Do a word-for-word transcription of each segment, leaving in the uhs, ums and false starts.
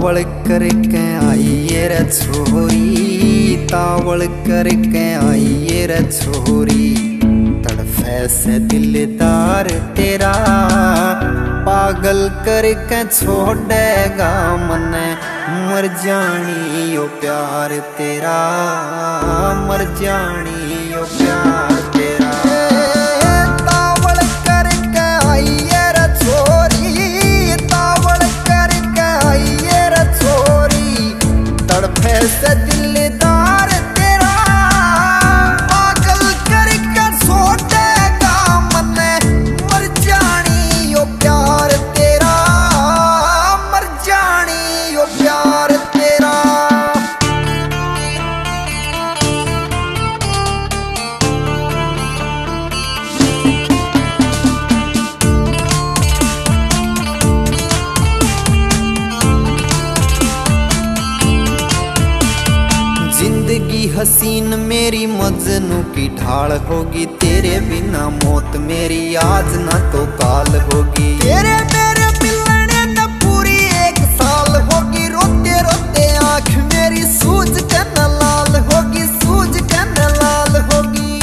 तावड़ करके आइए रे छोरी, तावड़ करके आइए रे छोरी, तड़फे से दिलदार तेरा, पागल करके छोड़ेगा मने, मर जानी यो प्यार तेरा, मर जानी यो प्यार तेरा। से दिलदार तेरा, पागल करके छोड़ेगा मने, मर जानी यो प्यार तेरा, मर जानी यो प्यार तेरा। जिंदगी हसीन मेरी मजनू की ढाल होगी, तेरे बिना मौत मेरी आज ना तो काल होगी। तेरे मेरे मिलने न पूरी एक साल होगी, रोते रोते आँख मेरी सूझ के न लाल होगी, सूझ के न लाल होगी।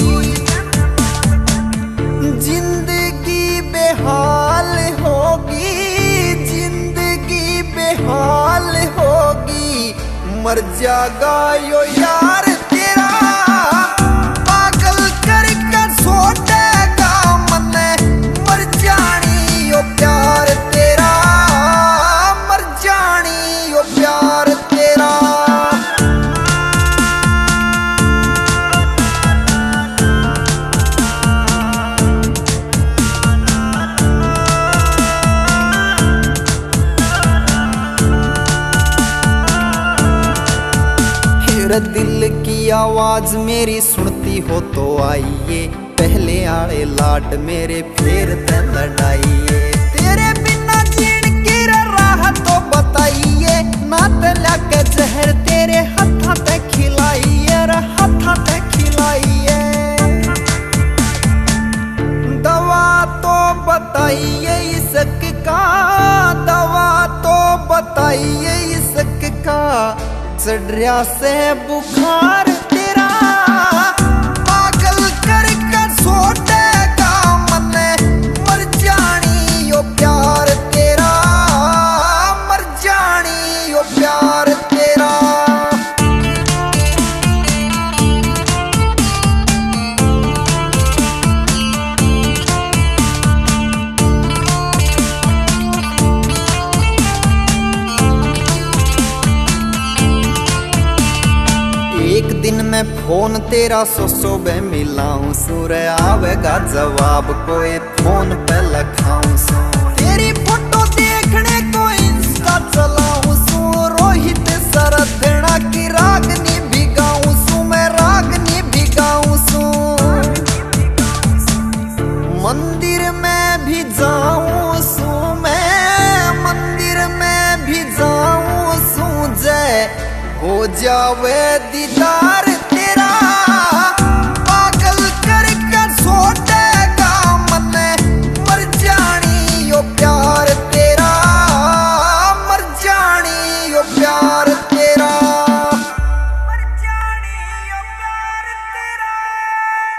जिंदगी बेहाल होगी, जिंदगी बेहाल होगी, मर जागा यो यार तेरा, पागल करके छोड़ेगा मने, मर जानी यो प्यार तेरा, मर जानी यो प्यार तेरा। दिल की आवाज मेरी सुनती हो तो आइए, पहले आड़े लाड मेरे फेर ते लड़ाइए। तेरे बिना जीण की राह तो बताइए, ना ते लाके जहर तेरे हाथा ते खिलाइए, रे हाथा ते खिलाइए। दवा तो बताइए इसक का, दवा तो बताइए इसक का, चढ़िया से बुखार तेरा, पागल करके छोड़ेगा मने, मर जानी यो प्यार तेरा, मर जानी यो प्यार तेरा। एक दिन मैं फोन तेरा सो सो बे मिलाऊं सू रे, आवेगा जवाब कोई फोन पे लखाऊं सू। तेरी फोटो देखने को इंस्टा चलाऊं सू, रोहित सरधना की रागनी भिगाऊं सू, मैं रागनी भिगाऊं सू। मंदिर में भी जाऊं सू, मैं मंदिर में भी जाऊं सू, जय हो जावे दीदार तेरा।